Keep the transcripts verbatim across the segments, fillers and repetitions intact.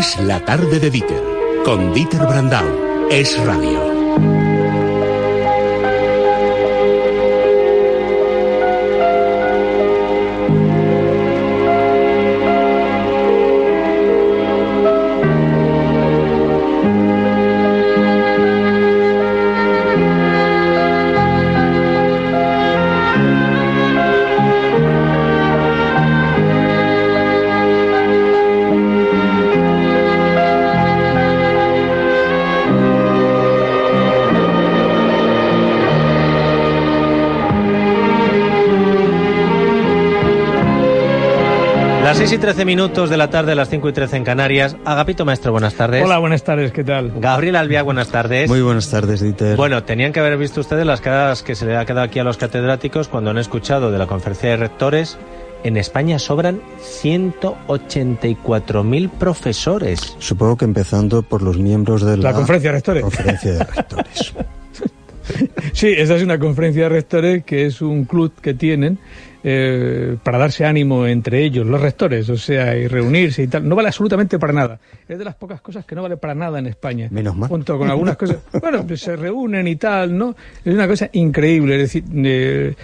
Es la tarde de Dieter, con Dieter Brandau. Es Radio. seis y trece minutos de la tarde, a las cinco y trece en Canarias. Agapito Maestro, buenas tardes. Hola, buenas tardes, ¿qué tal? Gabriel Albiac, buenas tardes. Muy buenas tardes, Dieter. Bueno, tenían que haber visto ustedes las caras que se le ha quedado aquí a los catedráticos cuando han escuchado de la conferencia de rectores. En España sobran ciento ochenta y cuatro mil profesores. Supongo que empezando por los miembros de la, la conferencia de rectores. Conferencia de rectores. Sí, esa es una conferencia de rectores que es un club que tienen eh, para darse ánimo entre ellos, los rectores, o sea, y reunirse y tal. No vale absolutamente para nada. Es de las pocas cosas que no vale para nada en España. Menos mal. Junto con algunas cosas. Bueno, pues se reúnen y tal, ¿no? Es una cosa increíble. Es decir, eh,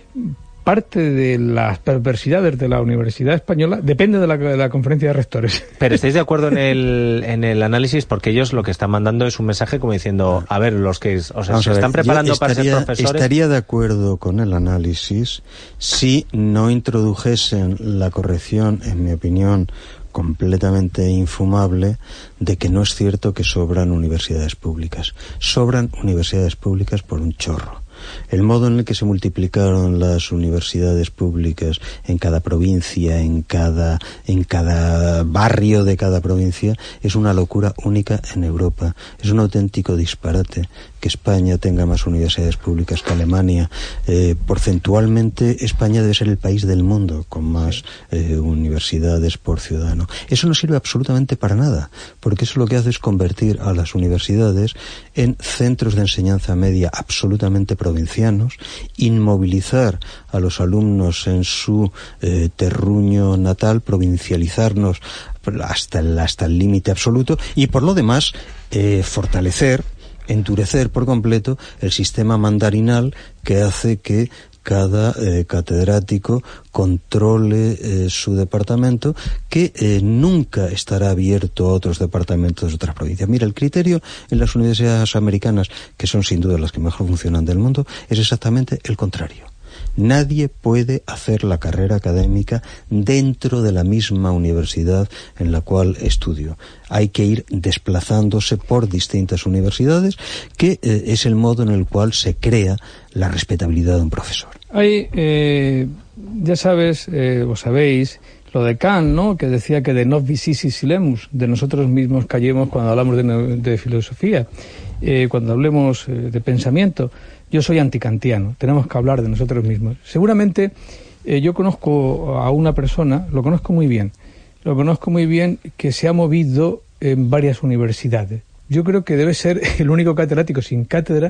parte de las perversidades de la Universidad Española depende de la, de la conferencia de rectores. Pero ¿estáis de acuerdo en el, en el análisis? Porque ellos lo que están mandando es un mensaje como diciendo, a ver, los que o sea, se están preparando estaría, para ser profesores... Estaría de acuerdo con el análisis si no introdujesen la corrección, en mi opinión, completamente infumable, de que no es cierto que sobran universidades públicas. Sobran universidades públicas por un chorro. El modo en el que se multiplicaron las universidades públicas en cada provincia, en cada, en cada barrio de cada provincia, es una locura única en Europa. Es un auténtico disparate que España tenga más universidades públicas que Alemania. Eh, porcentualmente, España debe ser el país del mundo con más eh, universidades por ciudadano. Eso no sirve absolutamente para nada, porque eso lo que hace es convertir a las universidades en centros de enseñanza media absolutamente provincianos, inmovilizar a los alumnos en su eh, terruño natal, provincializarnos hasta el hasta el límite absoluto, y por lo demás eh, fortalecer, endurecer por completo el sistema mandarinal que hace que cada eh, catedrático controle eh, su departamento, que eh, nunca estará abierto a otros departamentos de otras provincias. Mira, el criterio en las universidades americanas, que son sin duda las que mejor funcionan del mundo, es exactamente el contrario. Nadie puede hacer la carrera académica dentro de la misma universidad en la cual estudio. Hay que ir desplazándose por distintas universidades, que eh, es el modo en el cual se crea la respetabilidad de un profesor. Hay, eh, ya sabes, eh, o sabéis, lo de Kant, ¿no?, que decía que de nos vicisi silemus, de nosotros mismos callemos cuando hablamos de, de filosofía, eh, cuando hablemos eh, de pensamiento. Yo soy anticantiano, tenemos que hablar de nosotros mismos. Seguramente eh, yo conozco a una persona, lo conozco muy bien, lo conozco muy bien, que se ha movido en varias universidades. Yo creo que debe ser el único catedrático sin cátedra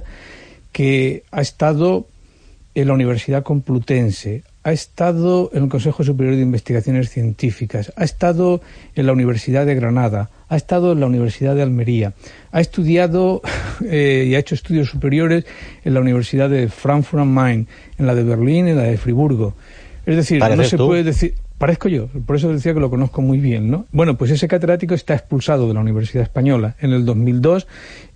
que ha estado en la Universidad Complutense, ha estado en el Consejo Superior de Investigaciones Científicas, ha estado en la Universidad de Granada, ha estado en la Universidad de Almería, ha estudiado eh, y ha hecho estudios superiores en la Universidad de Frankfurt am Main, en la de Berlín, en la de Friburgo. Es decir, no se tú? puede decir... Parezco yo, por eso decía que lo conozco muy bien, ¿no? Bueno, pues ese catedrático está expulsado de la Universidad Española. En el dos mil dos,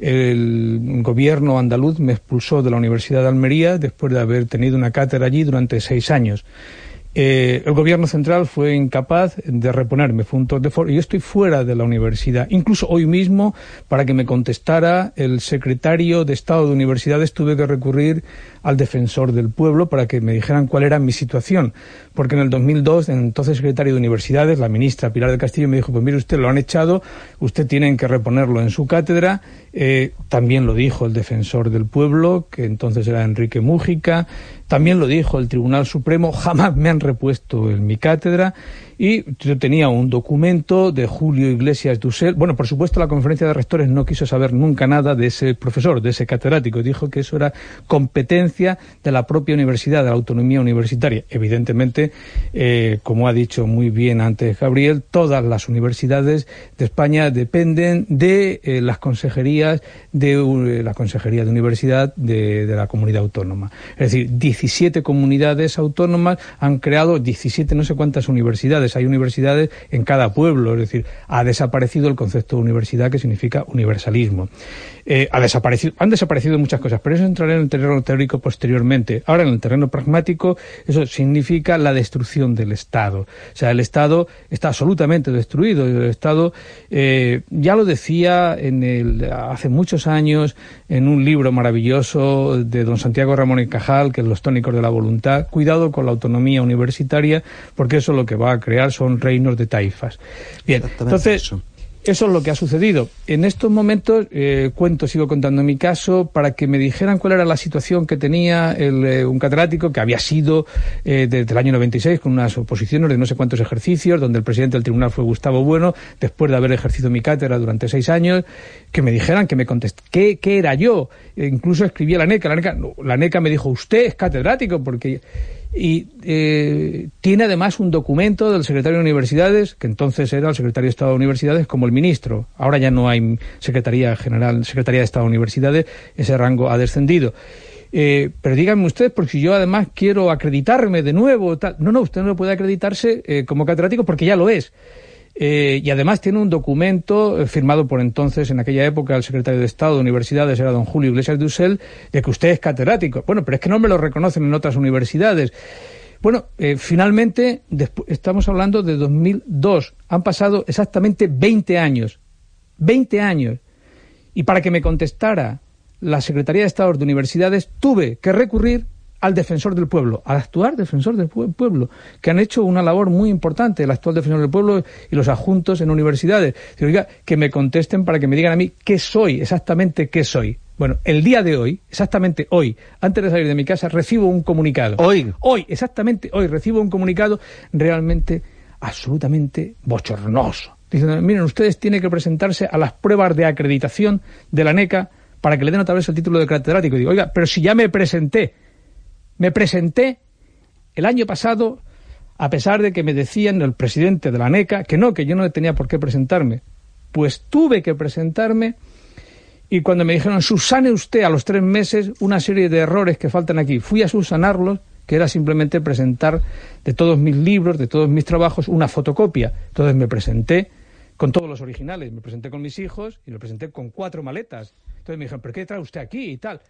el gobierno andaluz me expulsó de la Universidad de Almería después de haber tenido una cátedra allí durante seis años. Eh, el gobierno central fue incapaz de reponerme, fue un tour de force, y yo estoy fuera de la universidad. Incluso hoy mismo, para que me contestara el secretario de Estado de Universidades, tuve que recurrir al defensor del pueblo para que me dijeran cuál era mi situación, porque en el dos mil dos, el entonces secretario de Universidades, la ministra Pilar del Castillo, me dijo, pues mire usted, lo han echado, usted tiene que reponerlo en su cátedra. Eh, también lo dijo el defensor del pueblo, que entonces era Enrique Mújica, también lo dijo el Tribunal Supremo, jamás me han han repuesto en mi cátedra, y yo tenía un documento de Julio Iglesias Dussel. Bueno, por supuesto, la conferencia de rectores no quiso saber nunca nada de ese profesor, de ese catedrático. Dijo que eso era competencia de la propia universidad, de la autonomía universitaria. Evidentemente, eh, como ha dicho muy bien antes Gabriel, todas las universidades de España dependen de eh, las consejerías de uh, la Consejería de Universidad de, de la comunidad autónoma. Es decir, diecisiete comunidades autónomas han creado diecisiete no sé cuántas universidades. Hay universidades en cada pueblo, es decir, ha desaparecido el concepto de universidad, que significa universalismo. Eh, ha desaparecido, han desaparecido muchas cosas, pero eso entrará en el terreno teórico posteriormente. Ahora, en el terreno pragmático, eso significa la destrucción del Estado. O sea, el Estado está absolutamente destruido. El Estado, eh, ya lo decía en el, hace muchos años, en un libro maravilloso de don Santiago Ramón y Cajal, que es Los tónicos de la voluntad: cuidado con la autonomía universitaria, porque eso lo que va a crear son reinos de taifas. Bien, entonces, eso. eso es lo que ha sucedido. En estos momentos, eh, cuento, sigo contando mi caso, para que me dijeran cuál era la situación que tenía el, eh, un catedrático que había sido eh, desde el año noventa y seis, con unas oposiciones de no sé cuántos ejercicios, donde el presidente del tribunal fue Gustavo Bueno, después de haber ejercido mi cátedra durante seis años, que me dijeran, que me contest... ¿Qué, qué era yo? E incluso escribí a la NECA. La NECA, no, la NECA me dijo, usted es catedrático, porque... Y eh, tiene además un documento del secretario de Universidades, que entonces era el secretario de Estado de Universidades, como el ministro. Ahora ya no hay Secretaría General, Secretaría de Estado de Universidades, ese rango ha descendido. Eh, pero díganme ustedes, porque si yo además quiero acreditarme de nuevo, tal. No, no, usted no puede acreditarse eh, como catedrático porque ya lo es. Eh, y además tiene un documento eh, firmado por entonces, en aquella época, el secretario de Estado de Universidades era don Julio Iglesias Dussel, de que usted es catedrático. Bueno, pero es que no me lo reconocen en otras universidades. Bueno, eh, finalmente, estamos hablando de dos mil dos. Han pasado exactamente veinte años. veinte años. Y para que me contestara la Secretaría de Estado de Universidades, tuve que recurrir al defensor del pueblo, al actual defensor del pueblo, que han hecho una labor muy importante, el actual defensor del pueblo y los adjuntos en universidades. Digo, oiga, que me contesten para que me digan a mí qué soy, exactamente qué soy. Bueno, el día de hoy, exactamente hoy, antes de salir de mi casa, recibo un comunicado. Hoy. Hoy, exactamente hoy, recibo un comunicado realmente, absolutamente bochornoso. Dicen, miren, ustedes tienen que presentarse a las pruebas de acreditación de la NECA para que le den otra vez el título de catedrático. Y digo, oiga, pero si ya me presenté, Me presenté el año pasado, a pesar de que me decían el presidente de la NECA que no, que yo no tenía por qué presentarme. Pues tuve que presentarme, y cuando me dijeron, subsane usted a los tres meses una serie de errores que faltan aquí, fui a subsanarlos, que era simplemente presentar de todos mis libros, de todos mis trabajos, una fotocopia. Entonces me presenté con todos los originales, me presenté con mis hijos y me presenté con cuatro maletas. Entonces me dijeron, ¿pero qué trae usted aquí y tal?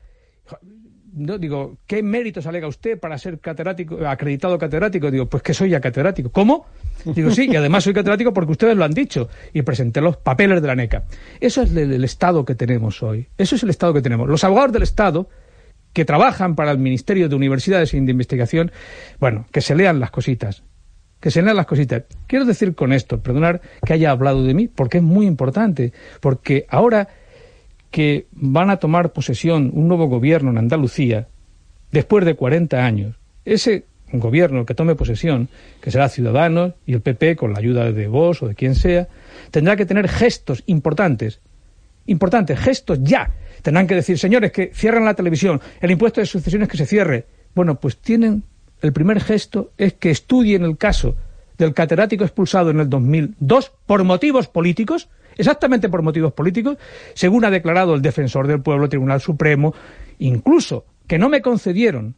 No, digo, ¿qué méritos alega usted para ser catedrático, acreditado catedrático? Digo, pues que soy ya catedrático. ¿Cómo? Digo, sí, y además soy catedrático porque ustedes lo han dicho. Y presenté los papeles de la NECA. Eso es el, el Estado que tenemos hoy. Eso es el Estado que tenemos. Los abogados del Estado, que trabajan para el Ministerio de Universidades y de Investigación, bueno, que se lean las cositas. Que se lean las cositas. Quiero decir con esto, perdonar que haya hablado de mí, porque es muy importante. Porque ahora que van a tomar posesión un nuevo gobierno en Andalucía, después de cuarenta años, ese gobierno que tome posesión, que será Ciudadanos y el P P, con la ayuda de Vox o de quien sea, tendrá que tener gestos importantes, importantes, gestos ya. Tendrán que decir, señores, que cierren la televisión, el impuesto de sucesiones que se cierre. Bueno, pues tienen, el primer gesto es que estudien el caso del catedrático expulsado en el dos mil dos por motivos políticos, exactamente por motivos políticos, según ha declarado el defensor del pueblo, el Tribunal Supremo, incluso que no me concedieron.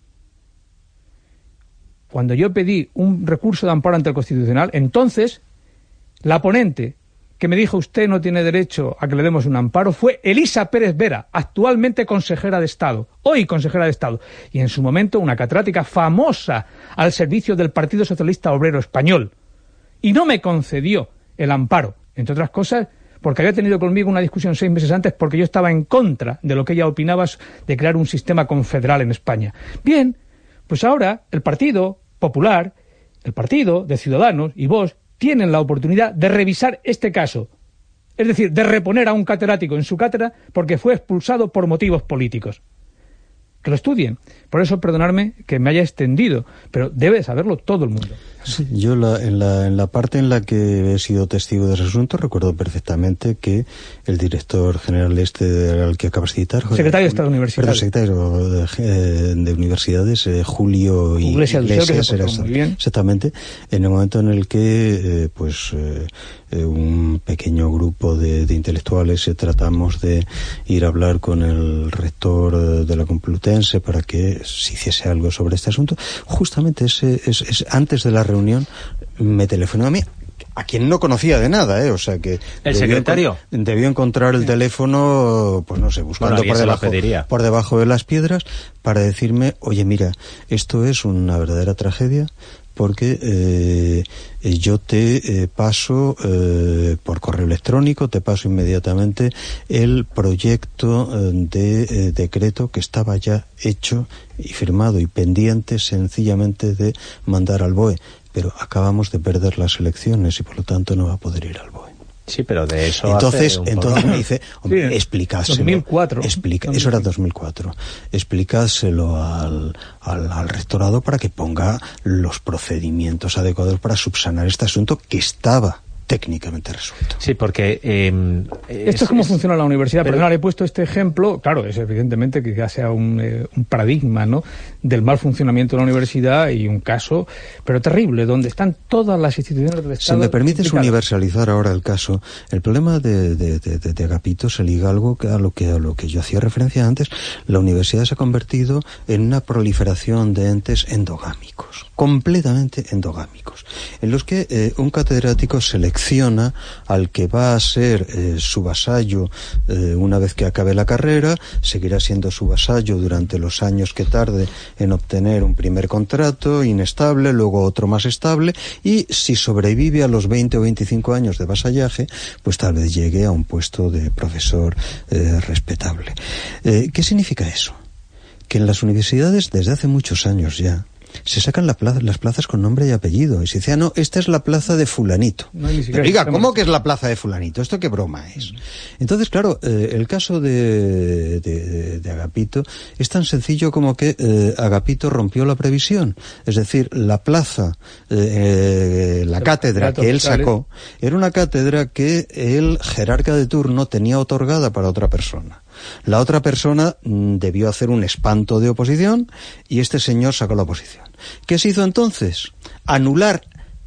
Cuando yo pedí un recurso de amparo ante el Constitucional, entonces la ponente que me dijo, usted no tiene derecho a que le demos un amparo, fue Elisa Pérez Vera, actualmente consejera de Estado, hoy consejera de Estado, y en su momento una catedrática famosa al servicio del Partido Socialista Obrero Español, y no me concedió el amparo, entre otras cosas, porque había tenido conmigo una discusión seis meses antes porque yo estaba en contra de lo que ella opinaba de crear un sistema confederal en España. Bien, pues ahora el Partido Popular, el Partido de Ciudadanos y Vox tienen la oportunidad de revisar este caso, es decir, de reponer a un catedrático en su cátedra porque fue expulsado por motivos políticos. que lo estudien. Por eso, perdonadme que me haya extendido, pero debe saberlo todo el mundo. Sí, yo la, en, la, en la parte en la que he sido testigo de ese asunto recuerdo perfectamente que el director general este al que acabas de citar, secretario de Estado de Universidades, secretario de, eh, de Universidades, eh, Julio Iglesias, Iglesias, que era, muy bien. exactamente, en el momento en el que eh, pues eh, eh, un pequeño grupo de, de intelectuales eh, tratamos de ir a hablar con el rector eh, de la Complutense para que se hiciese algo sobre este asunto, justamente ese, ese, ese antes de la reunión me telefonó a mí, a quien no conocía de nada, ¿eh? O sea que... ¿El secretario? Debió, debió encontrar el teléfono, pues no sé, buscando bueno, por, debajo, por debajo de las piedras para decirme, oye, mira, esto es una verdadera tragedia, porque eh, yo te eh, paso eh, por correo electrónico, te paso inmediatamente el proyecto eh, de eh, decreto que estaba ya hecho y firmado y pendiente sencillamente de mandar al B O E, pero acabamos de perder las elecciones y por lo tanto no va a poder ir al B O E. Sí, pero de eso entonces hace un entonces me dice, hombre, sí, explícaselo. dos mil cuatro Explica, eso era dos mil cuatro. Explícaselo al, al, al rectorado para que ponga los procedimientos adecuados para subsanar este asunto que estaba técnicamente resuelto. Sí, porque... Eh, Esto es cómo funciona la universidad. Pero... Perdón, he puesto este ejemplo, claro, es evidentemente que ya sea un, eh, un paradigma, ¿no?, del mal funcionamiento de la universidad y un caso, pero terrible, donde están todas las instituciones del Estado. Si me permites implicadas. universalizar ahora el caso, el problema de, de, de, de, de Agapito se liga algo que a lo que a lo que yo hacía referencia antes. La universidad se ha convertido en una proliferación de entes endogámicos, completamente endogámicos, en los que eh, un catedrático selecciona al que va a ser eh, su vasallo eh, una vez que acabe la carrera, seguirá siendo su vasallo durante los años que tarde en obtener un primer contrato inestable, luego otro más estable, y si sobrevive a los veinte o veinticinco años de vasallaje, pues tal vez llegue a un puesto de profesor eh, respetable. Eh, ¿Qué significa eso? Que en las universidades desde hace muchos años ya se sacan la plaza, las plazas con nombre y apellido y se dice, ah, no, esta es la plaza de fulanito. No, pero diga, ¿cómo que es la plaza de fulanito? ¿Esto qué broma es? Entonces, claro, eh, el caso de, de, de Agapito es tan sencillo como que eh, Agapito rompió la previsión. Es decir, la plaza, eh, eh, la cátedra que él sacó, era una cátedra que el jerarca de turno tenía otorgada para otra persona. La otra persona mm, debió hacer un espanto de oposición y este señor sacó la oposición. ¿Qué se hizo entonces? Anular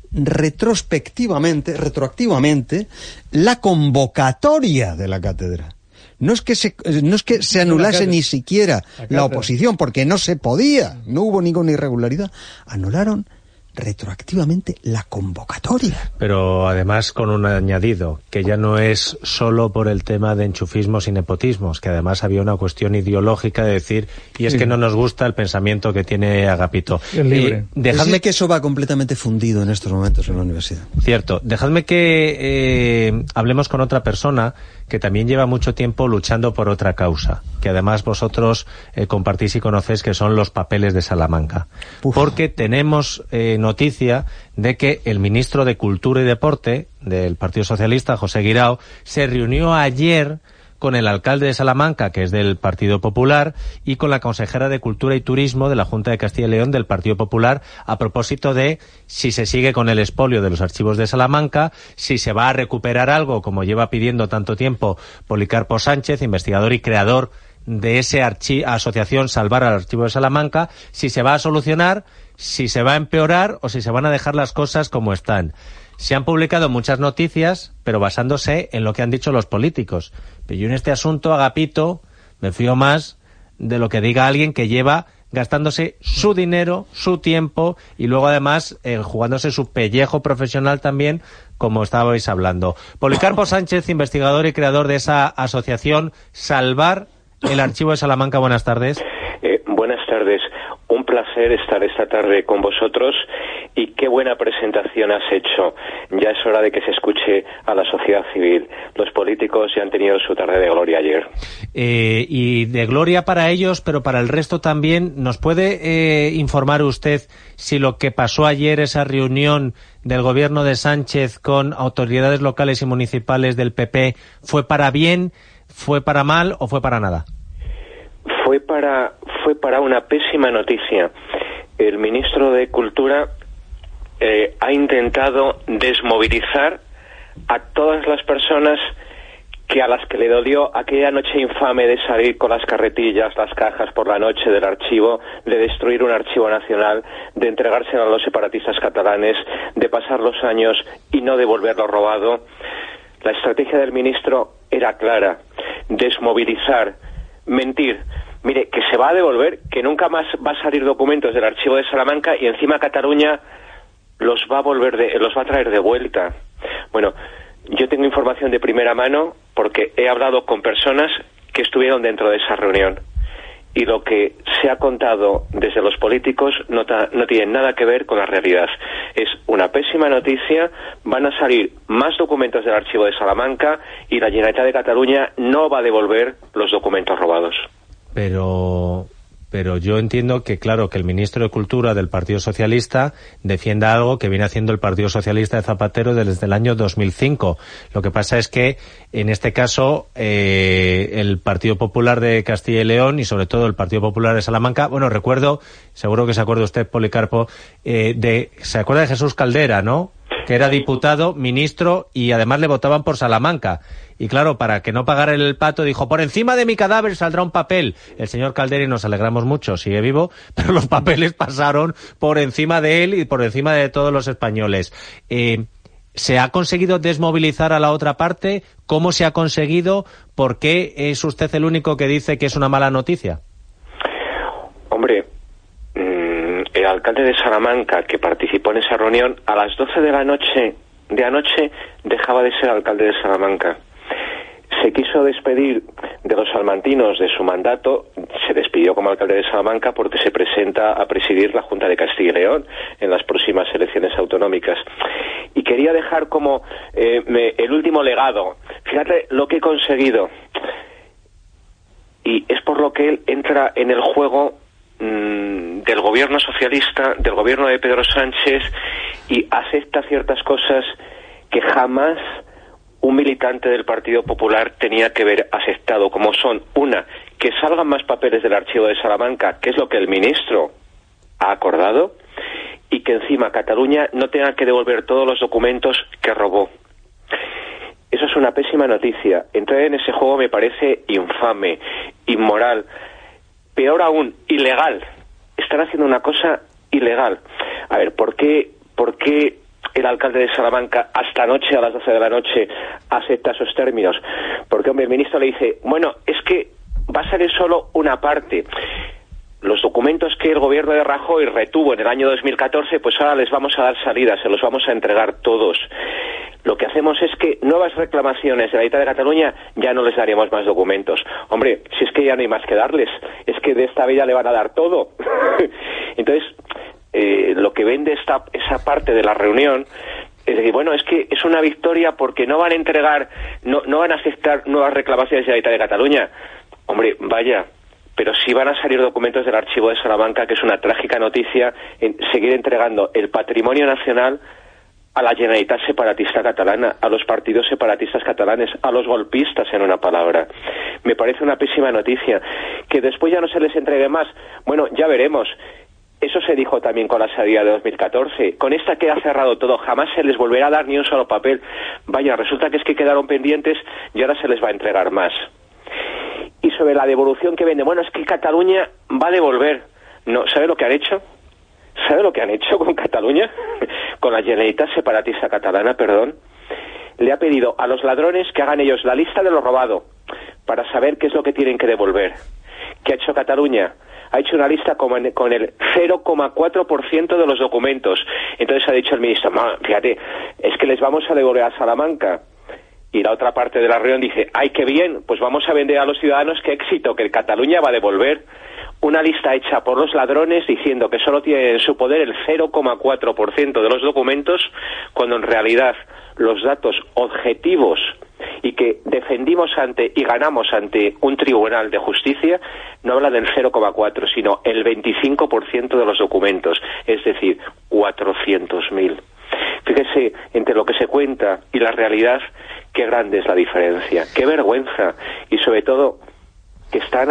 retrospectivamente, retroactivamente, la convocatoria de la cátedra. No es que se, no es que se anulase ni siquiera la oposición, porque no se podía, no hubo ninguna irregularidad. Anularon retroactivamente la convocatoria. Pero además con un añadido, que ya no es solo por el tema de enchufismos y nepotismos, que además había una cuestión ideológica de decir, y es sí. que no nos gusta el pensamiento que tiene Agapito. Es libre. Eh, dejadme que eso va completamente fundido en estos momentos en la universidad. Cierto. Dejadme que eh, hablemos con otra persona que también lleva mucho tiempo luchando por otra causa, que además vosotros eh, compartís y conocéis, que son los papeles de Salamanca. Uf. Porque tenemos eh, noticia de que el ministro de Cultura y Deporte del Partido Socialista, José Guirao, se reunió ayer con el alcalde de Salamanca, que es del Partido Popular, y con la consejera de Cultura y Turismo de la Junta de Castilla y León del Partido Popular, a propósito de si se sigue con el expolio de los archivos de Salamanca, si se va a recuperar algo, como lleva pidiendo tanto tiempo Policarpo Sánchez, investigador y creador de esa asociación Salvar al Archivo de Salamanca, si se va a solucionar, si se va a empeorar o si se van a dejar las cosas como están. Se han publicado muchas noticias, pero basándose en lo que han dicho los políticos. Pero yo en este asunto, Agapito, me fío más de lo que diga alguien que lleva gastándose su dinero, su tiempo y luego además eh, jugándose su pellejo profesional también, como estabais hablando. Policarpo Sánchez, investigador y creador de esa asociación Salvar el Archivo de Salamanca. Buenas tardes. Eh, buenas tardes. Un placer estar esta tarde con vosotros y qué buena presentación has hecho. Ya es hora de que se escuche a la sociedad civil. Los políticos ya han tenido su tarde de gloria ayer. Eh, y de gloria para ellos, pero para el resto también. ¿Nos puede eh, informar usted si lo que pasó ayer, esa reunión del gobierno de Sánchez con autoridades locales y municipales del P P, fue para bien, fue para mal o fue para nada? fue para, fue para una pésima noticia. El ministro de Cultura eh, ha intentado desmovilizar a todas las personas que a las que le dolió aquella noche infame de salir con las carretillas, las cajas por la noche del archivo, de destruir un archivo nacional, de entregárselo a los separatistas catalanes, de pasar los años y no devolverlo robado. La estrategia del ministro era clara: desmovilizar, mentir. Mire, que se va a devolver, que nunca más va a salir documentos del archivo de Salamanca y encima Cataluña los va a volver de, los va a traer de vuelta. Bueno, yo tengo información de primera mano porque he hablado con personas que estuvieron dentro de esa reunión y lo que se ha contado desde los políticos no, ta, no tiene nada que ver con la realidad. Es una pésima noticia, van a salir más documentos del archivo de Salamanca y la Generalitat de Cataluña no va a devolver los documentos robados. Pero... Pero yo entiendo que, claro, que el ministro de Cultura del Partido Socialista defienda algo que viene haciendo el Partido Socialista de Zapatero desde el año dos mil cinco. Lo que pasa es que, en este caso, eh, el Partido Popular de Castilla y León y, sobre todo, el Partido Popular de Salamanca, bueno, recuerdo, seguro que se acuerda usted, Policarpo, eh, de, se acuerda de Jesús Caldera, ¿no?, que era diputado, ministro, y además le votaban por Salamanca. Y claro, para que no pagara el pato, dijo: por encima de mi cadáver saldrá un papel. El señor Caldera, y nos alegramos mucho, sigue vivo, pero los papeles pasaron por encima de él y por encima de todos los españoles. Eh, ¿Se ha conseguido desmovilizar a la otra parte? ¿Cómo se ha conseguido? ¿Por qué es usted el único que dice que es una mala noticia? Hombre, el alcalde de Salamanca, que participó en esa reunión, a las doce de la noche de anoche dejaba de ser alcalde de Salamanca. Se quiso despedir de los salmantinos de su mandato, se despidió como alcalde de Salamanca porque se presenta a presidir la Junta de Castilla y León en las próximas elecciones autonómicas. Y quería dejar como eh, me, el último legado. Fíjate lo que he conseguido. Y es por lo que él entra en el juego del gobierno socialista, del gobierno de Pedro Sánchez, y acepta ciertas cosas que jamás un militante del Partido Popular tenía que haber aceptado, como son, una, que salgan más papeles del archivo de Salamanca, que es lo que el ministro ha acordado, y que encima Cataluña no tenga que devolver todos los documentos que robó. Eso es una pésima noticia. Entrar en ese juego me parece infame, inmoral, peor aún, ilegal. Están haciendo una cosa ilegal. A ver, ¿por qué, por qué el alcalde de Salamanca hasta anoche, a las doce de la noche, acepta esos términos? Porque, hombre, el ministro le dice: bueno, es que va a salir solo una parte. Los documentos que el gobierno de Rajoy retuvo en el año dos mil catorce, pues ahora les vamos a dar salida, se los vamos a entregar todos. Lo que hacemos es que nuevas reclamaciones de la Generalitat de Cataluña ya no les daremos más documentos. Hombre, si es que ya no hay más que darles, es que de esta vida le van a dar todo. Entonces, eh, lo que vende esta, esa parte de la reunión es decir, bueno, es que es una victoria porque no van a entregar, no, no van a aceptar nuevas reclamaciones de la Generalitat de Cataluña. Hombre, vaya, pero sí van a salir documentos del archivo de Salamanca, que es una trágica noticia, en seguir entregando el patrimonio nacional a la Generalitat separatista catalana, a los partidos separatistas catalanes, a los golpistas, en una palabra. Me parece una pésima noticia. Que después ya no se les entregue más, bueno, ya veremos. Eso se dijo también con la salida de dos mil catorce. Con esta queda cerrado todo, jamás se les volverá a dar ni un solo papel. Vaya, resulta que es que quedaron pendientes y ahora se les va a entregar más. Y sobre la devolución que vende, bueno, es que Cataluña va a devolver. No, ¿sabe lo que han hecho? ¿Sabe lo que han hecho con Cataluña? Con la Generalitat separatista catalana, perdón. Le ha pedido a los ladrones que hagan ellos la lista de lo robado para saber qué es lo que tienen que devolver. ¿Qué ha hecho Cataluña? Ha hecho una lista con el cero coma cuatro por ciento de los documentos. Entonces ha dicho el ministro: fíjate, es que les vamos a devolver a Salamanca. Y la otra parte de la reunión dice: ¡ay, qué bien! Pues vamos a vender a los ciudadanos qué éxito, que Cataluña va a devolver. Una lista hecha por los ladrones diciendo que solo tiene en su poder el cero coma cuatro por ciento de los documentos, cuando en realidad los datos objetivos y que defendimos ante y ganamos ante un tribunal de justicia no habla del cero coma cuatro, sino el veinticinco por ciento de los documentos, es decir, cuatrocientos mil. Fíjese, entre lo que se cuenta y la realidad, qué grande es la diferencia, qué vergüenza, y sobre todo que están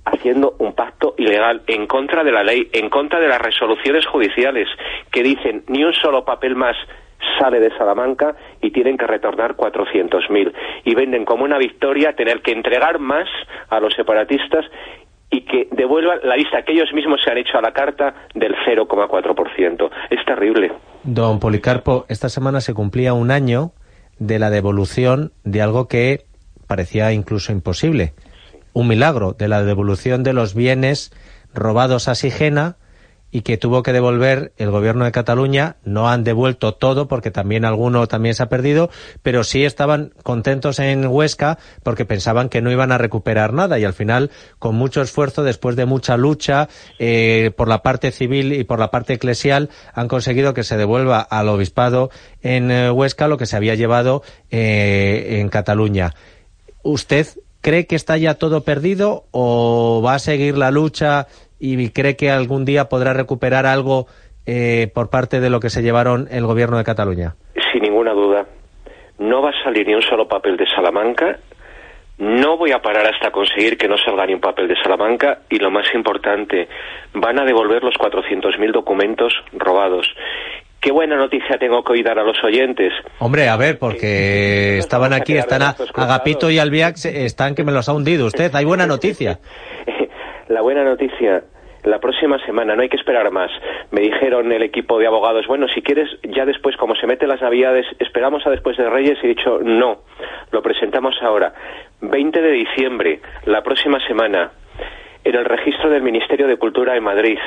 haciendo un pacto ilegal en contra de la ley, en contra de las resoluciones judiciales que dicen ni un solo papel más sale de Salamanca y tienen que retornar cuatrocientos mil. Y venden como una victoria tener que entregar más a los separatistas y que devuelvan la lista que ellos mismos se han hecho a la carta del cero coma cuatro por ciento. Es terrible. Don Policarpo, esta semana se cumplía un año de la devolución de algo que parecía incluso imposible. Un milagro, de la devolución de los bienes robados a Sigena y que tuvo que devolver el gobierno de Cataluña. No han devuelto todo porque también alguno también se ha perdido, pero sí estaban contentos en Huesca porque pensaban que no iban a recuperar nada y al final, con mucho esfuerzo, después de mucha lucha eh, por la parte civil y por la parte eclesial, han conseguido que se devuelva al obispado en eh, Huesca lo que se había llevado eh, en Cataluña. ¿Usted cree que está ya todo perdido o va a seguir la lucha y cree que algún día podrá recuperar algo eh, por parte de lo que se llevaron el gobierno de Cataluña? Sin ninguna duda. No va a salir ni un solo papel de Salamanca. No voy a parar hasta conseguir que no salga ni un papel de Salamanca. Y lo más importante, van a devolver los cuatrocientos mil documentos robados. ¿Qué buena noticia tengo que hoy dar a los oyentes? Hombre, a ver, porque eh, estaban aquí, están a, Agapito y Albiac, están que me los ha hundido usted. Hay buena noticia. La buena noticia, la próxima semana, no hay que esperar más. Me dijeron el equipo de abogados, bueno, si quieres, ya después, como se meten las Navidades, esperamos a después de Reyes, y he dicho, no, lo presentamos ahora. veinte de diciembre, la próxima semana, en el registro del Ministerio de Cultura en Madrid,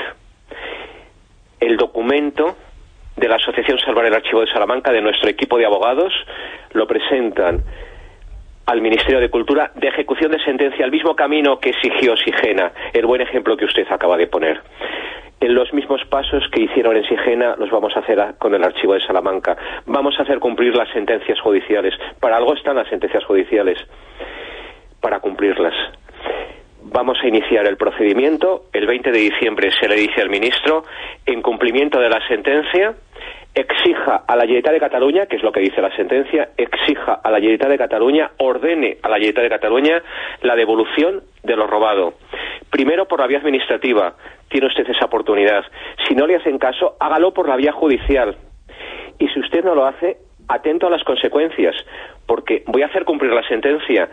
el documento de la Asociación Salvar el Archivo de Salamanca, de nuestro equipo de abogados, lo presentan al Ministerio de Cultura de ejecución de sentencia, al mismo camino que exigió Sigena, el buen ejemplo que usted acaba de poner. En los mismos pasos que hicieron en Sigena los vamos a hacer a, con el Archivo de Salamanca. Vamos a hacer cumplir las sentencias judiciales. Para algo están las sentencias judiciales, para cumplirlas. Vamos a iniciar el procedimiento. El veinte de diciembre se le dice al ministro, en cumplimiento de la sentencia, exija a la Generalitat de Cataluña, que es lo que dice la sentencia, exija a la Generalitat de Cataluña, ordene a la Generalitat de Cataluña la devolución de lo robado. Primero por la vía administrativa, tiene usted esa oportunidad. Si no le hacen caso, hágalo por la vía judicial. Y si usted no lo hace, atento a las consecuencias, porque voy a hacer cumplir la sentencia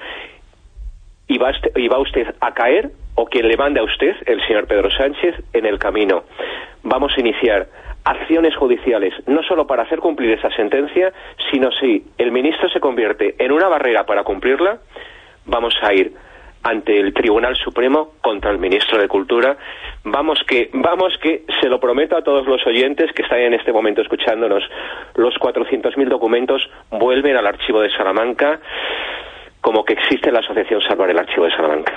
y va, y va usted a caer, o quien le mande a usted, el señor Pedro Sánchez, en el camino. Vamos a iniciar acciones judiciales, no solo para hacer cumplir esa sentencia, sino si el ministro se convierte en una barrera para cumplirla, vamos a ir ante el Tribunal Supremo contra el ministro de Cultura. Vamos que, vamos que, se lo prometo a todos los oyentes que están en este momento escuchándonos, los cuatrocientos mil documentos vuelven al Archivo de Salamanca, como que existe la Asociación Salvar el Archivo de Salamanca.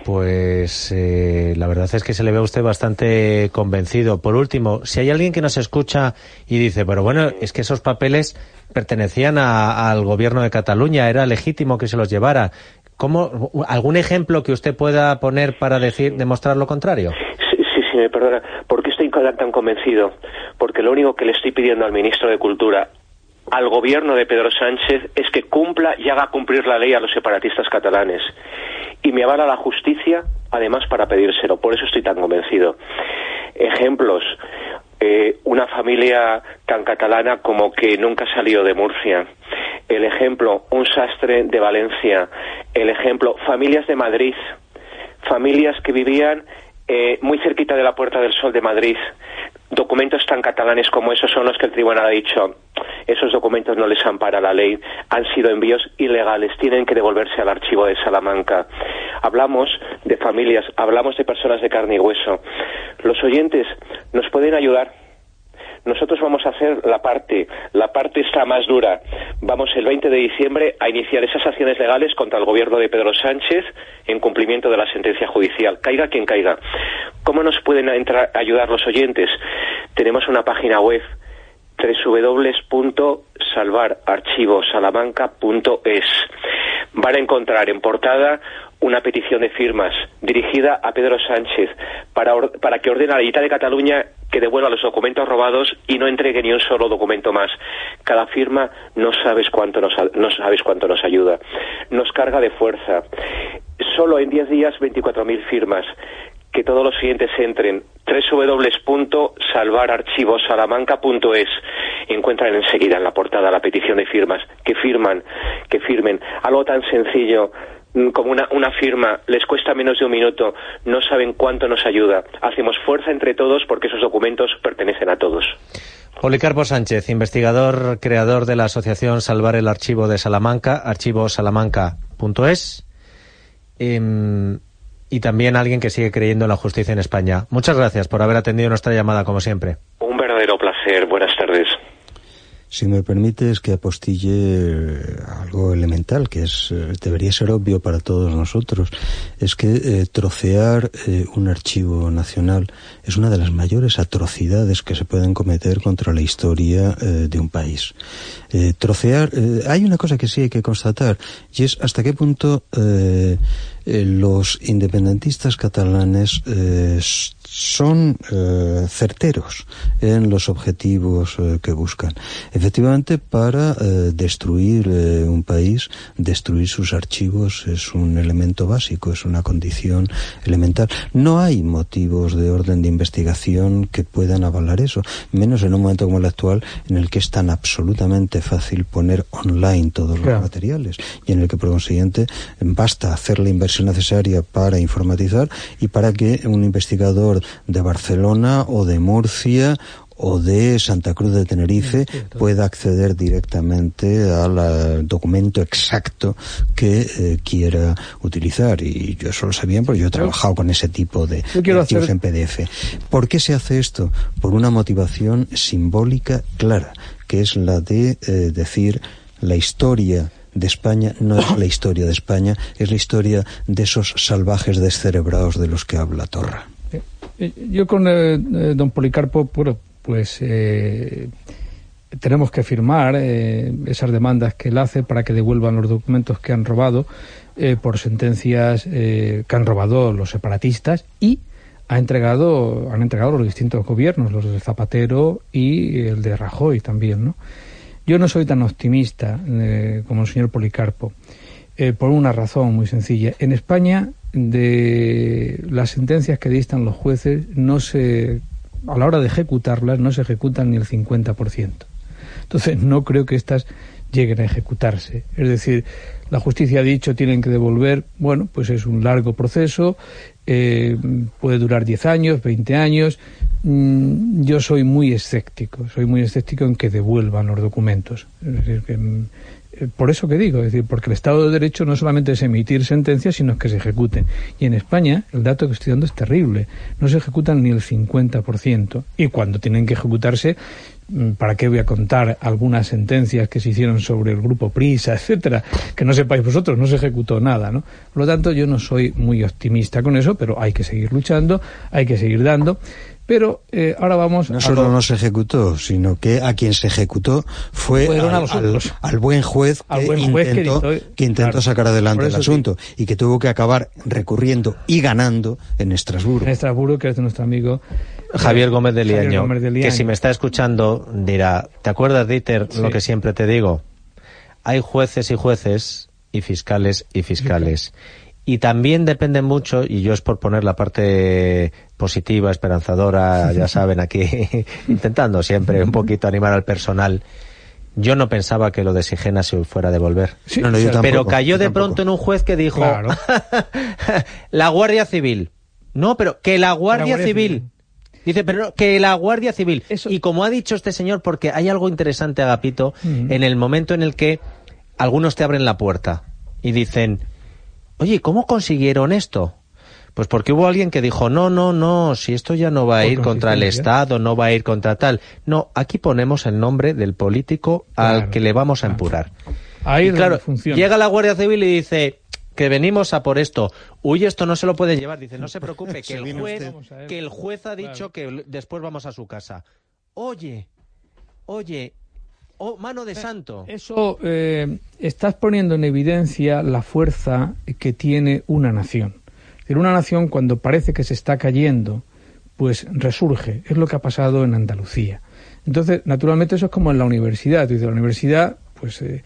Pues eh, la verdad es que se le ve a usted bastante convencido. Por último, si hay alguien que nos escucha y dice, pero bueno, es que esos papeles pertenecían a, al gobierno de Cataluña, era legítimo que se los llevara. ¿Cómo, algún ejemplo que usted pueda poner para decir, demostrar lo contrario? Sí, sí, sí, me perdona. ¿Por qué estoy tan convencido? Porque lo único que le estoy pidiendo al ministro de Cultura, al gobierno de Pedro Sánchez, es que cumpla y haga cumplir la ley a los separatistas catalanes. Y me avala la justicia, además, para pedírselo. Por eso estoy tan convencido. Ejemplos. Eh, una familia tan catalana como que nunca ha salido de Murcia. El ejemplo, un sastre de Valencia. El ejemplo, familias de Madrid. Familias que vivían eh, muy cerquita de la Puerta del Sol de Madrid. Documentos tan catalanes como esos son los que el tribunal ha dicho, esos documentos no les ampara la ley, han sido envíos ilegales, tienen que devolverse al Archivo de Salamanca. Hablamos de familias, hablamos de personas de carne y hueso. Los oyentes nos pueden ayudar. Nosotros vamos a hacer la parte, la parte está más dura. Vamos el veinte de diciembre a iniciar esas acciones legales contra el gobierno de Pedro Sánchez en cumplimiento de la sentencia judicial. Caiga quien caiga. ¿Cómo nos pueden entrar, ayudar los oyentes? Tenemos una página web, doble u doble u doble u punto salvar archivo salamanca punto es. Van a encontrar en portada una petición de firmas dirigida a Pedro Sánchez para, or, para que ordene a la Generalitat de Cataluña que devuelva los documentos robados y no entregue ni un solo documento más. Cada firma no sabes cuánto nos, no sabes cuánto nos ayuda. Nos carga de fuerza. Solo en diez días, veinticuatro mil firmas. Que todos los siguientes entren doble u doble u doble u punto salvar archivos salamanca punto es y encuentran enseguida en la portada la petición de firmas. Que firman, que firmen. Algo tan sencillo como una, una firma, les cuesta menos de un minuto, no saben cuánto nos ayuda. Hacemos fuerza entre todos porque esos documentos pertenecen a todos. Policarpo Sánchez, investigador, creador de la asociación Salvar el Archivo de Salamanca, archivo salamanca punto es. Eh, y también alguien que sigue creyendo en la justicia en España. Muchas gracias por haber atendido nuestra llamada, como siempre. Un verdadero placer. Buenas tardes. Si me permites que apostille algo elemental, que es debería ser obvio para todos nosotros, es que eh, trocear eh, un archivo nacional es una de las mayores atrocidades que se pueden cometer contra la historia eh, de un país. Eh, trocear, eh, hay una cosa que sí hay que constatar, y es hasta qué punto eh, eh, los independentistas catalanes eh, son eh, certeros en los objetivos eh, que buscan. Efectivamente, para eh, destruir eh, un país, destruir sus archivos es un elemento básico, es una condición elemental. No hay motivos de orden de investigación que puedan avalar eso, menos en un momento como el actual, en el que es tan absolutamente fácil poner online todos los materiales, y en el que, por consiguiente, basta hacer la inversión necesaria para informatizar y para que un investigador de Barcelona o de Murcia o de Santa Cruz de Tenerife pueda acceder directamente al documento exacto que eh, quiera utilizar. Y yo eso lo sé bien porque yo he trabajado con ese tipo de archivos en P D F. ¿Por qué se hace esto? Por una motivación simbólica clara, que es la de eh, decir la historia de España no es la historia de España, es la historia de esos salvajes descerebrados de los que habla Torra. Yo con eh, eh, don Policarpo, bueno, pues eh, tenemos que firmar eh, esas demandas que él hace para que devuelvan los documentos que han robado eh, por sentencias eh, que han robado los separatistas, y ha entregado, han entregado los distintos gobiernos, los de Zapatero y el de Rajoy también, ¿no? Yo no soy tan optimista eh, como el señor Policarpo, eh, por una razón muy sencilla. En España, de las sentencias que dictan los jueces, no se, a la hora de ejecutarlas, no se ejecutan ni el cincuenta por ciento. Entonces, no creo que estas lleguen a ejecutarse. Es decir, la justicia ha dicho tienen que devolver, bueno, pues es un largo proceso, eh, puede durar diez años, veinte años. Mm, yo soy muy escéptico, soy muy escéptico en que devuelvan los documentos. Es decir, que, eh, por eso que digo, es decir, porque el Estado de Derecho no solamente es emitir sentencias, sino que se ejecuten. Y en España, el dato que estoy dando es terrible, no se ejecutan ni el cincuenta por ciento. Y cuando tienen que ejecutarse, ¿para qué voy a contar algunas sentencias que se hicieron sobre el grupo Prisa, etcétera? Que no sepáis vosotros, no se ejecutó nada, ¿no? Por lo tanto, yo no soy muy optimista con eso, pero hay que seguir luchando, hay que seguir dando. Pero eh, ahora vamos no a solo lo... no se ejecutó, sino que a quien se ejecutó fue al, al, al buen juez que al buen juez intentó, que, editó, que intentó claro, sacar adelante el asunto sí. Y que tuvo que acabar recurriendo y ganando en Estrasburgo. En Estrasburgo, que es de nuestro amigo Javier Gómez de Liaño, que si me está escuchando dirá, ¿te acuerdas, Dieter, sí. lo que siempre te digo? Hay jueces y jueces y fiscales y fiscales. Sí. Y también depende mucho, y yo es por poner la parte positiva, esperanzadora, ya saben, aquí intentando siempre un poquito animar al personal. Yo no pensaba que lo de Sigena se fuera a devolver. Sí, no, no, yo tampoco, pero cayó de pronto en un juez que dijo, claro. La Guardia Civil. No, pero que la Guardia, la Guardia Civil... Civil. Dice, pero no, que la Guardia Civil. Eso... Y como ha dicho este señor, porque hay algo interesante, Agapito, uh-huh. en el momento en el que algunos te abren la puerta y dicen... Oye, ¿cómo consiguieron esto? Pues porque hubo alguien que dijo, no, no, no, si esto ya no va a ir contra el Estado, no va a ir contra tal. No, aquí ponemos el nombre del político claro, al que le vamos a empurar. Ahí y claro, funciona. Llega la Guardia Civil y dice que venimos a por esto. Uy, esto no se lo pueden llevar. Dice, no se preocupe, que el juez, que el juez ha dicho claro. que después vamos a su casa. Oye, oye... Oh, mano de santo. Eso eh, estás poniendo en evidencia la fuerza que tiene una nación. Es decir, una nación cuando parece que se está cayendo pues resurge. Es lo que ha pasado en Andalucía. Entonces, naturalmente eso es como en la universidad. Tú dices, la universidad, pues eh,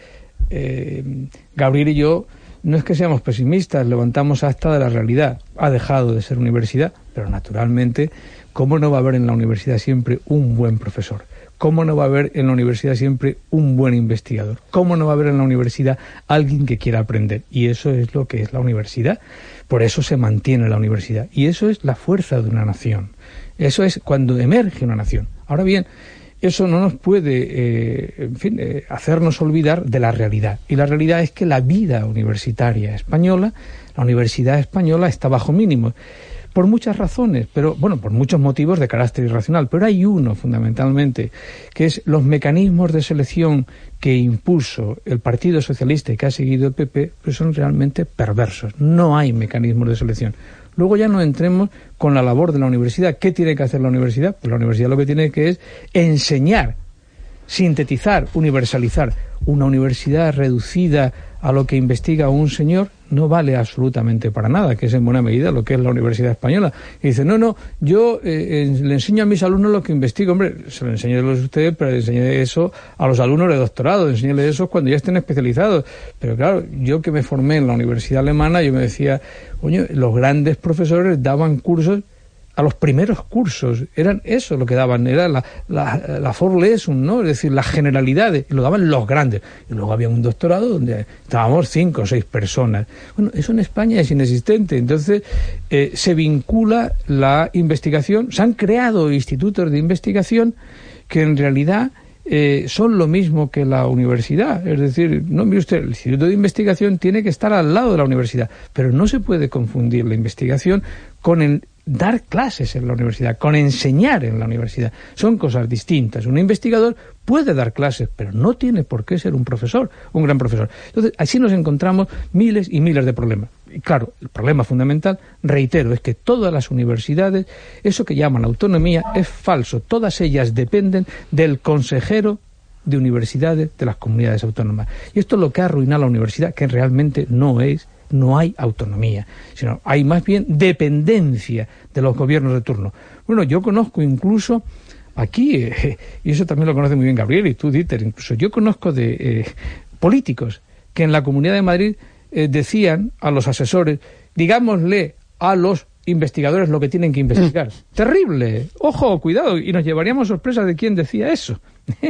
eh, Gabriel y yo no es que seamos pesimistas, levantamos acta de la realidad. Ha dejado de ser universidad, pero naturalmente, ¿cómo no va a haber en la universidad siempre un buen profesor? ¿Cómo no va a haber en la universidad siempre un buen investigador? ¿Cómo no va a haber en la universidad alguien que quiera aprender? Y eso es lo que es la universidad. Por eso se mantiene la universidad. Y eso es la fuerza de una nación. Eso es cuando emerge una nación. Ahora bien, eso no nos puede, eh, en fin, eh, hacernos olvidar de la realidad. Y la realidad es que la vida universitaria española, la universidad española está bajo mínimos. Por muchas razones, pero bueno, por muchos motivos de carácter irracional, pero hay uno fundamentalmente, que es los mecanismos de selección que impuso el Partido Socialista y que ha seguido el P P, pues son realmente perversos. No hay mecanismos de selección. Luego ya no entremos con la labor de la universidad. ¿Qué tiene que hacer la universidad? Pues la universidad lo que tiene que es enseñar, sintetizar, universalizar. Una universidad reducida a lo que investiga un señor no vale absolutamente para nada, que es en buena medida lo que es la Universidad Española. Y dice, no, no, yo eh, eh, le enseño a mis alumnos lo que investigo. Hombre, se lo enseño a ustedes, pero le enseño eso a los alumnos de doctorado, enseñarles eso cuando ya estén especializados. Pero claro, yo que me formé en la Universidad Alemana, yo me decía, coño, los grandes profesores daban cursos a los primeros cursos, eran eso lo que daban, era la, la, la Vorlesung, ¿no? Es decir, las generalidades, y lo daban los grandes. Y luego había un doctorado donde estábamos cinco o seis personas. Bueno, eso en España es inexistente. Entonces, eh, se vincula la investigación, se han creado institutos de investigación que en realidad eh, son lo mismo que la universidad. Es decir, no, mire usted, el instituto de investigación tiene que estar al lado de la universidad, pero no se puede confundir la investigación con el dar clases en la universidad, con enseñar en la universidad. Son cosas distintas. Un investigador puede dar clases, pero no tiene por qué ser un profesor, un gran profesor. Entonces, así nos encontramos miles y miles de problemas. Y claro, el problema fundamental, reitero, es que todas las universidades, eso que llaman autonomía, es falso. Todas ellas dependen del consejero de universidades de las comunidades autónomas. Y esto es lo que ha arruinado la universidad, que realmente no es no hay autonomía, sino hay más bien dependencia de los gobiernos de turno. Bueno, yo conozco incluso aquí, eh, y eso también lo conoce muy bien Gabriel y tú, Dieter, incluso yo conozco de eh, políticos que en la Comunidad de Madrid eh, decían a los asesores, digámosle a los investigadores lo que tienen que investigar. Terrible, ojo, cuidado, y nos llevaríamos sorpresa de quién decía eso.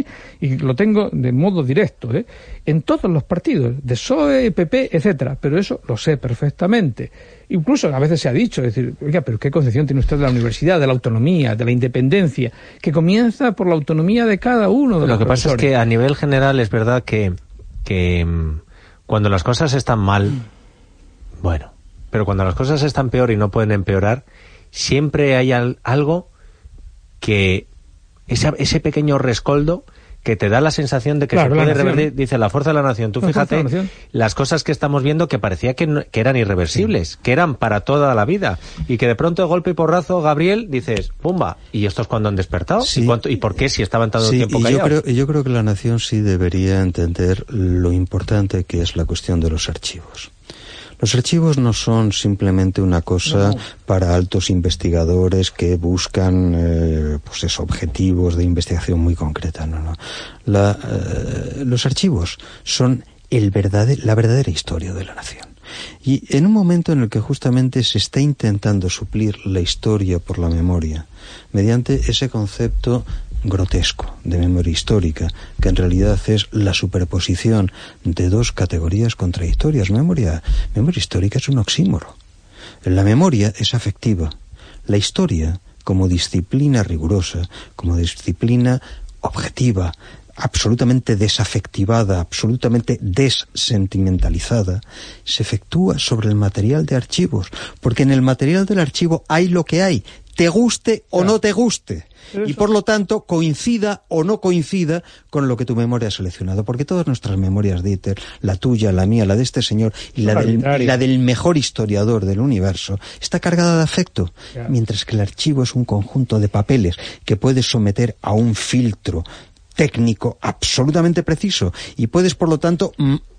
Y lo tengo de modo directo, ¿eh? En todos los partidos, de P S O E, P P, etcétera, pero eso lo sé perfectamente. Incluso a veces se ha dicho, es decir, oiga, pero ¿qué concepción tiene usted de la universidad, de la autonomía, de la independencia, que comienza por la autonomía de cada uno de los Lo que profesores? pasa es que a nivel general es verdad que, que cuando las cosas están mal, bueno, pero cuando las cosas están peor y no pueden empeorar, siempre hay al, algo que ese, ese pequeño rescoldo que te da la sensación de que claro, se puede la revertir, dice la fuerza de la nación. Tú la fíjate nación. Las cosas que estamos viendo que parecía que, no, que eran irreversibles, sí, que eran para toda la vida, y que de pronto de golpe y porrazo, Gabriel, dices, pumba, ¿y esto es cuando han despertado? Sí. ¿Y, cuánto, ¿Y por qué si estaban tanto sí, tiempo y callados? yo creo, yo creo que la nación sí debería entender lo importante que es la cuestión de los archivos. Los archivos no son simplemente una cosa no. para altos investigadores que buscan eh, pues eso, objetivos de investigación muy concreta. No, no. La, eh, los archivos son el verdadero, la verdadera historia de la nación. Y en un momento en el que justamente se está intentando suplir la historia por la memoria, mediante ese concepto grotesco de memoria histórica, que en realidad es la superposición de dos categorías contradictorias. Memoria, memoria histórica es un oxímoro. La memoria es afectiva. La historia, como disciplina rigurosa, como disciplina objetiva, absolutamente desafectivada, absolutamente dessentimentalizada, se efectúa sobre el material de archivos, porque en el material del archivo hay lo que hay, te guste o no te guste. Y por lo tanto, coincida o no coincida con lo que tu memoria ha seleccionado. Porque todas nuestras memorias, Dieter, la tuya, la mía, la de este señor y la del, y la del mejor historiador del universo, está cargada de afecto. Yeah. Mientras que el archivo es un conjunto de papeles que puedes someter a un filtro técnico absolutamente preciso. Y puedes, por lo tanto, m-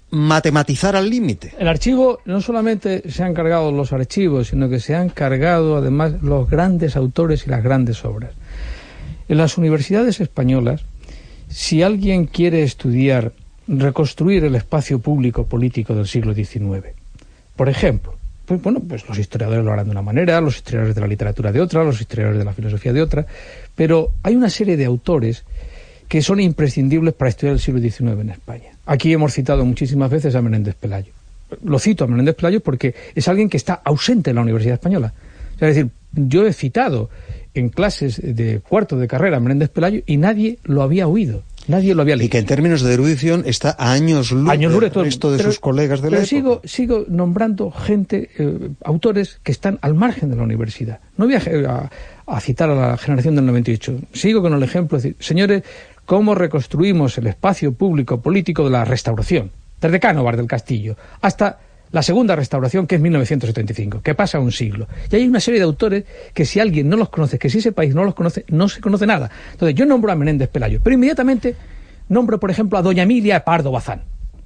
matematizar al límite. El archivo, no solamente se han cargado los archivos, sino que se han cargado además los grandes autores y las grandes obras. En las universidades españolas, si alguien quiere estudiar, reconstruir el espacio público político del siglo diecinueve, por ejemplo, pues bueno, pues los historiadores lo harán de una manera, los historiadores de la literatura de otra, los historiadores de la filosofía de otra, pero hay una serie de autores que son imprescindibles para estudiar el siglo diecinueve en España. Aquí hemos citado muchísimas veces a Menéndez Pelayo. Lo cito a Menéndez Pelayo porque es alguien que está ausente en la Universidad Española. Es decir, yo he citado en clases de cuarto de carrera a Menéndez Pelayo y nadie lo había oído, nadie lo había leído. Y que en términos de erudición está a años luz años luz del resto de pero, sus colegas de la pero época. sigo, sigo nombrando gente, eh, autores que están al margen de la universidad. No voy a, a, a citar a la generación del noventa y ocho. Sigo con el ejemplo, es decir, señores, cómo reconstruimos el espacio público político de la Restauración, desde Cánovar del Castillo hasta la segunda Restauración, que es mil novecientos setenta y cinco, que pasa un siglo. Y hay una serie de autores que si alguien no los conoce, que si ese país no los conoce, no se conoce nada. Entonces yo nombro a Menéndez Pelayo, pero inmediatamente nombro, por ejemplo, a doña Emilia Pardo Bazán.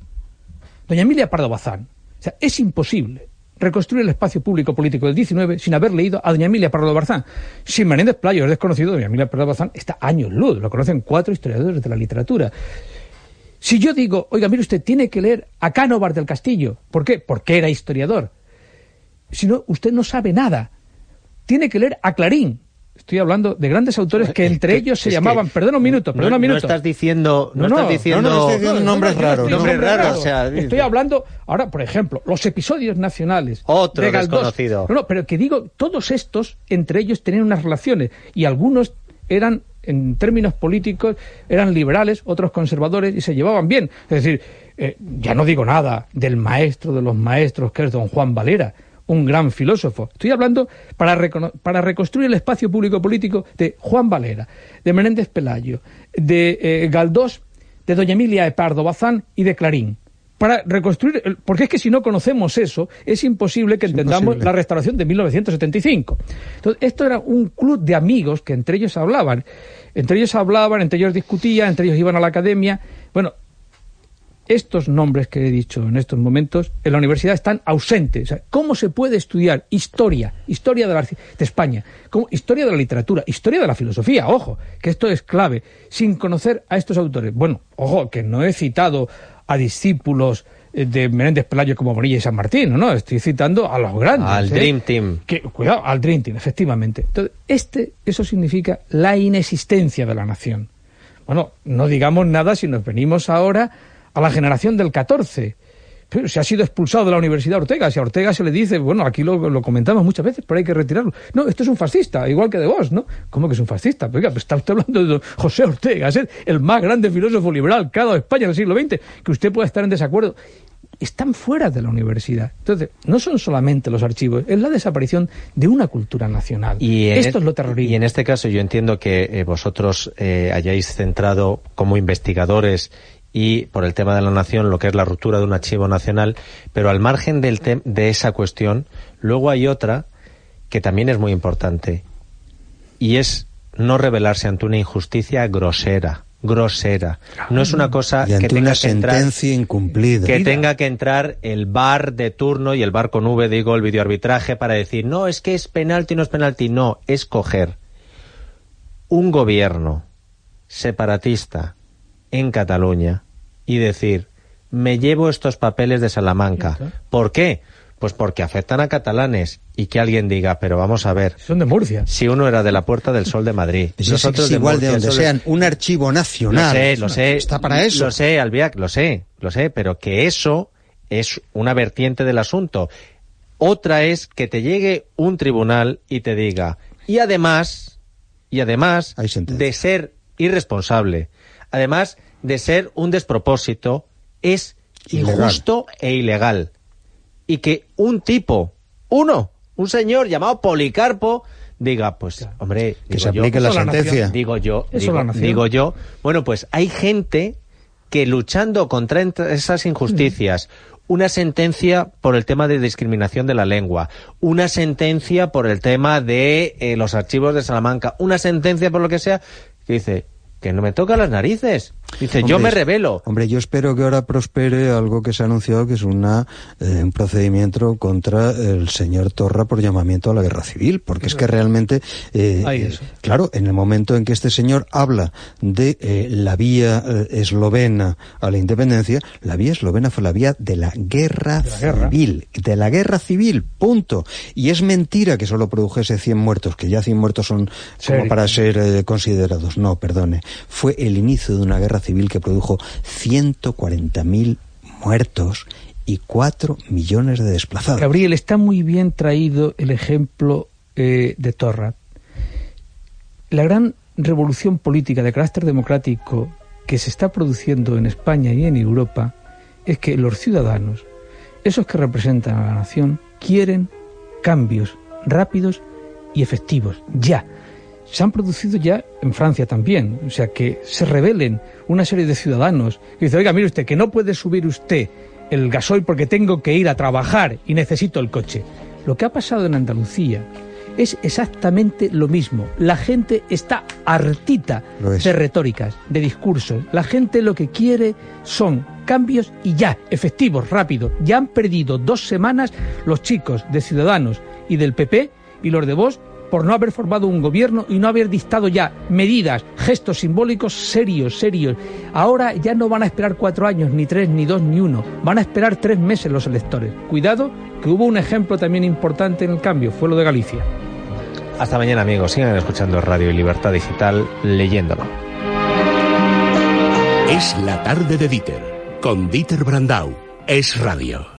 Doña Emilia Pardo Bazán. O sea, es imposible reconstruir el espacio público político del diecinueve sin haber leído a doña Emilia Pardo Bazán. Si Menéndez Pelayo es desconocido, doña Emilia Pardo Bazán está años luz, lo conocen cuatro historiadores de la literatura. Si yo digo, oiga, mire usted, tiene que leer a Cánovar del Castillo, ¿por qué? Porque era historiador. Si no, usted no sabe nada. Tiene que leer a Clarín. Estoy hablando de grandes autores que entre ellos se llamaban... Perdona un minuto, perdona no, un minuto. No estás diciendo... No, no, estás diciendo... No, no, estoy diciendo no, nombres no, no, raros. Nombres raros, raros. o sea... Estoy hablando... Ahora, por ejemplo, los episodios nacionales... Otro de Galdós. desconocido. No, no, pero que digo, todos estos, entre ellos, tenían unas relaciones. Y algunos eran, en términos políticos, eran liberales, otros conservadores, y se llevaban bien. Es decir, eh, ya no digo nada del maestro de los maestros, que es don Juan Valera, un gran filósofo. Estoy hablando para, para reconstruir el espacio público político de Juan Valera, de Menéndez Pelayo, de eh, Galdós, de doña Emilia Pardo Bazán y de Clarín. Para reconstruir, el, porque es que si no conocemos eso, es imposible que es entendamos imposible. La Restauración de mil novecientos setenta y cinco. Entonces, esto era un club de amigos que entre ellos hablaban. Entre ellos hablaban, entre ellos discutían, entre ellos iban a la academia. Bueno, estos nombres que he dicho en estos momentos en la universidad están ausentes. O sea, ¿cómo se puede estudiar historia, historia de, la, de España, como historia de la literatura, historia de la filosofía, ojo, que esto es clave, sin conocer a estos autores? Bueno, ojo, que no he citado a discípulos de Menéndez Pelayo como Bonilla y San Martín, no, no, estoy citando a los grandes. Al ¿eh? Dream Team. Que, cuidado, al Dream Team, efectivamente. Entonces, este, eso significa la inexistencia de la nación. Bueno, no digamos nada si nos venimos ahora a la generación del catorce. Pero se ha sido expulsado de la Universidad Ortega. Si a Ortega se le dice, bueno, aquí lo, lo comentamos muchas veces, pero hay que retirarlo. No, esto es un fascista, igual que de vos, ¿no? ¿Cómo que es un fascista? Oiga, pues está usted hablando de don José Ortega, es el más grande filósofo liberal que ha dado España en el siglo veinte, que usted pueda estar en desacuerdo. Están fuera de la universidad. Entonces, no son solamente los archivos, es la desaparición de una cultura nacional. Y Esto es, es lo terrorífico. Y en este caso yo entiendo que eh, vosotros eh, hayáis centrado como investigadores y por el tema de la nación lo que es la ruptura de un archivo nacional, pero al margen del te- de esa cuestión, luego hay otra que también es muy importante, y es no rebelarse ante una injusticia grosera, grosera. No es una cosa y ante que tenga una que entrar, sentencia incumplida. que tenga que entrar el V A R de turno, y el V A R con V, digo, el videoarbitraje, para decir, no, es que es penalti, no es penalti. No, es coger un gobierno separatista en Cataluña y decir, me llevo estos papeles de Salamanca. ¿Por qué? Pues porque afectan a catalanes, y que alguien diga, pero vamos a ver, son de Murcia. Si uno era de la Puerta del Sol de Madrid, es nosotros es igual de, Murcia, de donde sean, un archivo nacional. Lo sé, lo sé. Está para eso. Lo sé, Albiac, lo sé, lo sé, pero que eso es una vertiente del asunto. Otra es que te llegue un tribunal y te diga, y además, y además de ser irresponsable, además de ser un despropósito, es ilegal. Injusto e ilegal. Y que un tipo, uno, un señor llamado Policarpo, diga, pues, claro, hombre, que se aplique yo, la sentencia. Digo yo, digo, digo yo, bueno, pues hay gente que luchando contra esas injusticias, una sentencia por el tema de discriminación de la lengua, una sentencia por el tema de eh, los archivos de Salamanca, una sentencia por lo que sea, que dice, que no me toca las narices. Dice, hombre, yo me rebelo. Hombre, yo espero que ahora prospere algo que se ha anunciado, que es una eh, un procedimiento contra el señor Torra por llamamiento a la guerra civil, porque es que realmente, eh, eh, claro, en el momento en que este señor habla de eh, la vía eh, eslovena a la independencia, la vía eslovena fue la vía de la guerra, de la guerra civil, de la guerra civil, punto. Y es mentira que solo produjese cien muertos, que ya cien muertos son como ¿Serio? para ser eh, considerados. No, perdone. Fue el inicio de una guerra civil que produjo ciento cuarenta mil muertos y cuatro millones de desplazados. Gabriel, está muy bien traído el ejemplo eh, de Torra. La gran revolución política de carácter democrático que se está produciendo en España y en Europa es que los ciudadanos, esos que representan a la nación, quieren cambios rápidos y efectivos, ya. Se han producido ya en Francia también, o sea, que se rebelen una serie de ciudadanos y dicen, oiga, mire usted, que no puede subir usted el gasoil porque tengo que ir a trabajar y necesito el coche. Lo que ha pasado en Andalucía es exactamente lo mismo. La gente está hartita de retóricas, de discursos. La gente lo que quiere son cambios y ya, efectivos, rápidos. Ya han perdido dos semanas los chicos de Ciudadanos y del P P y los de Vox por no haber formado un gobierno y no haber dictado ya medidas, gestos simbólicos serios, serios. Ahora ya no van a esperar cuatro años, ni tres, ni dos, ni uno. Van a esperar tres meses los electores. Cuidado, que hubo un ejemplo también importante en el cambio, fue lo de Galicia. Hasta mañana, amigos. Sigan escuchando Radio y Libertad Digital, leyéndolo. Es la tarde de Dieter, con Dieter Brandau. Es Radio.